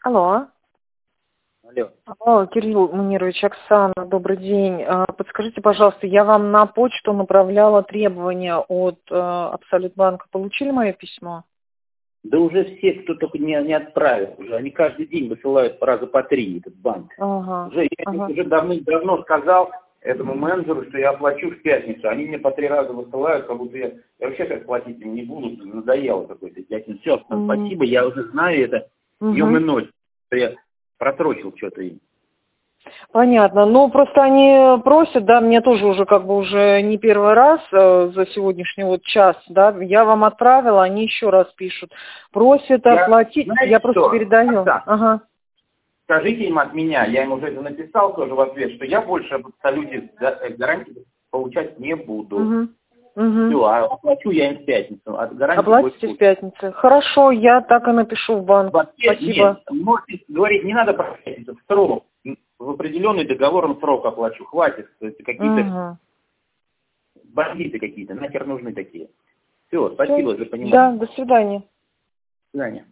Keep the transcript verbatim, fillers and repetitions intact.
Алло. Алло. Алло, Кирилл Мунирович, Оксана, добрый день. А, Подскажите, пожалуйста, я вам на почту направляла требования от э, Абсолют банка. Получили мое письмо? Да уже все, кто только не, не отправил, уже они каждый день высылают по раза по три этот банк. Ага, Уже, я ага. уже давным-давно сказал этому менеджеру, что я оплачу в пятницу. Они мне по три раза высылают, как будто я, я вообще как платить им не буду, надоело какой-то пятница. Все, Мгм. спасибо, я уже знаю это днем и Мгм. ночью, что я протрочил что-то им. Понятно. Ну, просто они просят, да, мне тоже уже как бы уже не первый раз э, за сегодняшний вот час, да, я вам отправила, они еще раз пишут. Просят Я, оплатить, знаете я просто что, передаю. Оксана, Ага. скажите им от меня, я им уже это написал тоже в ответ, что я больше об абсолюте гарантии получать не буду. Угу. Угу. Все, а оплачу я им в пятницу, от гарантии больше Оплатите в будет. пятницу. Хорошо, я так и напишу в банк. Вообще Спасибо. нет, можете говорить, не надо про пятницу, в срок, в определенный договором срок оплачу, хватит, то есть какие-то Угу. бандиты какие-то, нахер нужны такие. Все, Все. спасибо за Да, понимание. до свидания. До свидания.